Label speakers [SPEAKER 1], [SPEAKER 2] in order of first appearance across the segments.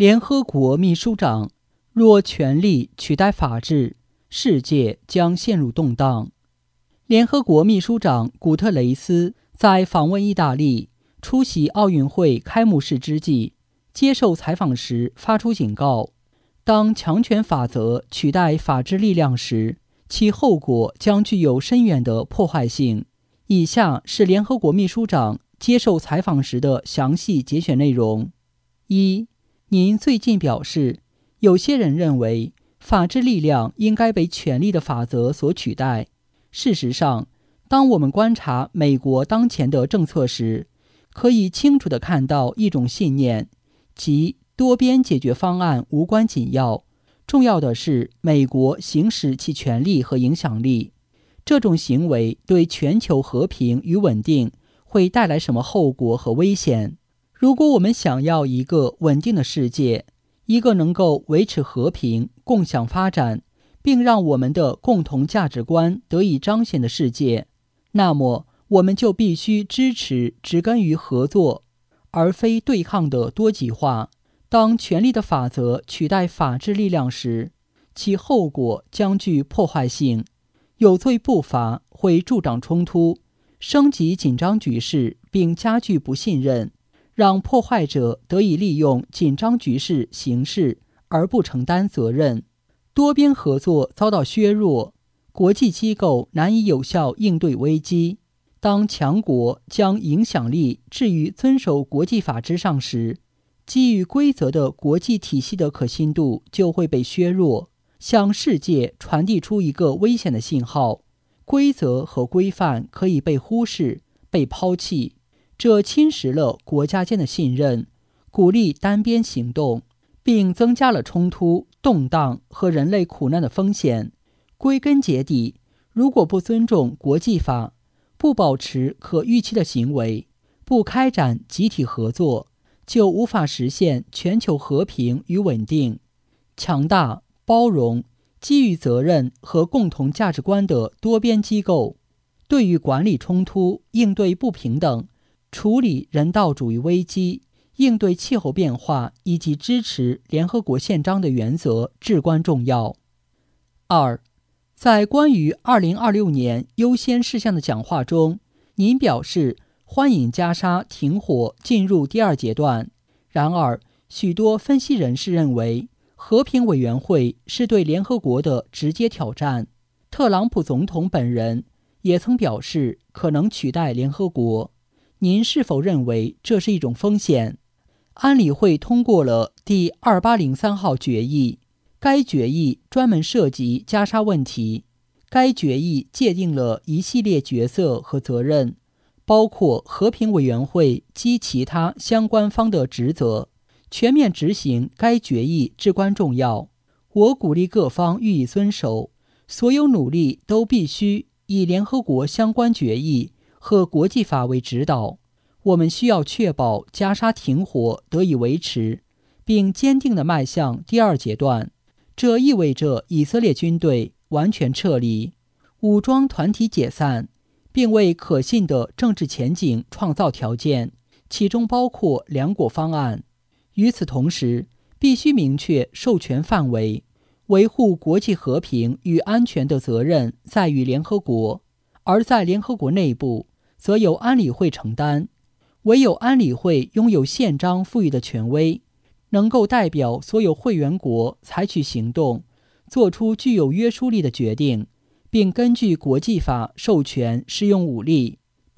[SPEAKER 1] 联合国秘书长，若权力取代法治，世界将陷入动荡。联合国秘书长古特雷斯在访问意大利、出席奥运会开幕式之际，接受采访时发出警告：当强权法则取代法治力量时，其后果将具有深远的破坏性。以下是联合国秘书长接受采访时的详细节选内容。一、您最近表示，有些人认为法治力量应该被权力的法则所取代。事实上，当我们观察美国当前的政策时，可以清楚地看到一种信念，即多边解决方案无关紧要，重要的是美国行使其权力和影响力。这种行为对全球和平与稳定会带来什么后果和危险？如果我们想要一个稳定的世界，一个能够维持和平、共享发展，并让我们的共同价值观得以彰显的世界，那么我们就必须支持植根于合作而非对抗的多极化。当权力的法则取代法治力量时，其后果将具破坏性。有罪不罚会助长冲突，升级紧张局势，并加剧不信任，让破坏者得以利用紧张局势行事而不承担责任。多边合作遭到削弱，国际机构难以有效应对危机。当强国将影响力置于遵守国际法之上时，基于规则的国际体系的可信度就会被削弱，向世界传递出一个危险的信号：规则和规范可以被忽视、被抛弃。这侵蚀了国家间的信任，鼓励单边行动，并增加了冲突、动荡和人类苦难的风险。归根结底，如果不尊重国际法，不保持可预期的行为，不开展集体合作，就无法实现全球和平与稳定。强大、包容、基于责任和共同价值观的多边机构，对于管理冲突、应对不平等、处理人道主义危机、应对气候变化以及支持联合国宪章的原则至关重要。二，在关于2026年优先事项的讲话中，您表示欢迎加沙停火进入第二阶段。然而，许多分析人士认为，和平委员会是对联合国的直接挑战。特朗普总统本人也曾表示可能取代联合国。您是否认为这是一种风险？安理会通过了第2803号决议，该决议专门涉及加沙问题。该决议界定了一系列角色和责任，包括和平委员会及其他相关方的职责。全面执行该决议至关重要。我鼓励各方予以遵守，所有努力都必须以联合国相关决议和国际法为指导。我们需要确保加沙停火得以维持，并坚定地迈向第二阶段。这意味着以色列军队完全撤离，武装团体解散，并为可信的政治前景创造条件，其中包括两国方案。与此同时，必须明确授权范围，维护国际和平与安全的责任在于联合国，而在联合国内部，则由安理会承担。唯有安理会拥有宪章赋予的权威，能够代表所有会员国采取行动，做出具有约束力的决定，并根据国际法授权使用武力。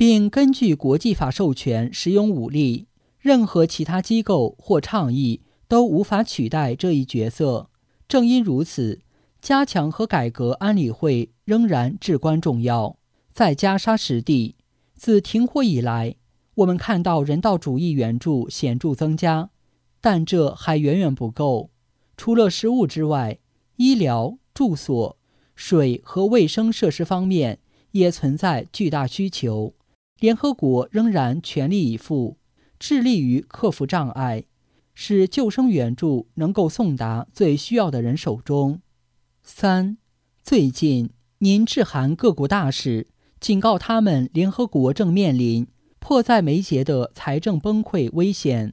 [SPEAKER 1] 任何其他机构或倡议都无法取代这一角色。正因如此，加强和改革安理会仍然至关重要。在加沙实地，自停火以来，我们看到人道主义援助显著增加，但这还远远不够。除了食物之外，医疗、住所、水和卫生设施方面也存在巨大需求。联合国仍然全力以赴，致力于克服障碍，使救生援助能够送达最需要的人手中。三，最近您致函各国大使，警告他们联合国正面临迫在眉睫的财政崩溃危险。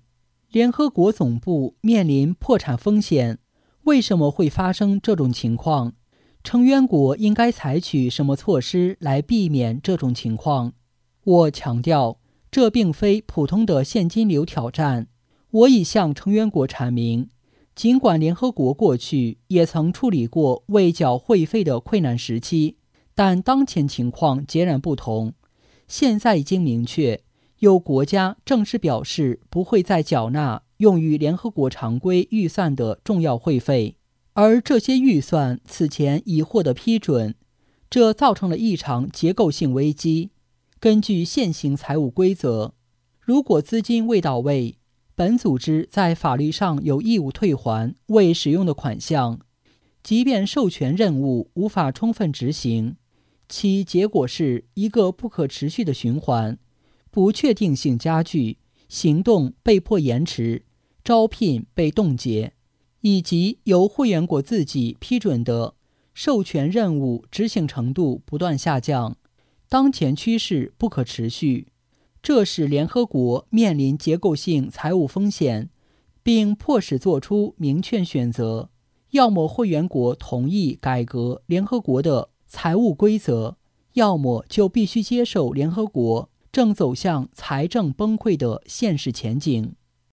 [SPEAKER 1] 联合国总部面临破产风险，为什么会发生这种情况？成员国应该采取什么措施来避免这种情况？我强调，这并非普通的现金流挑战。我已向成员国阐明，尽管联合国过去也曾处理过未缴会费的困难时期，但当前情况截然不同。现在已经明确，有国家正式表示不会再缴纳用于联合国常规预算的重要会费，而这些预算此前已获得批准，这造成了一场结构性危机。根据现行财务规则，如果资金未到位，本组织在法律上有义务退还未使用的款项，即便授权任务无法充分执行，其结果是一个不可持续的循环，不确定性加剧，行动被迫延迟，招聘被冻结，以及由会员国自己批准的授权任务执行程度不断下降。当前趋势不可持续，这使联合国面临结构性财务风险，并迫使做出明确选择：要么会员国同意改革联合国的财务规则，要么就必须接受联合国正走向财政崩溃的现实前景。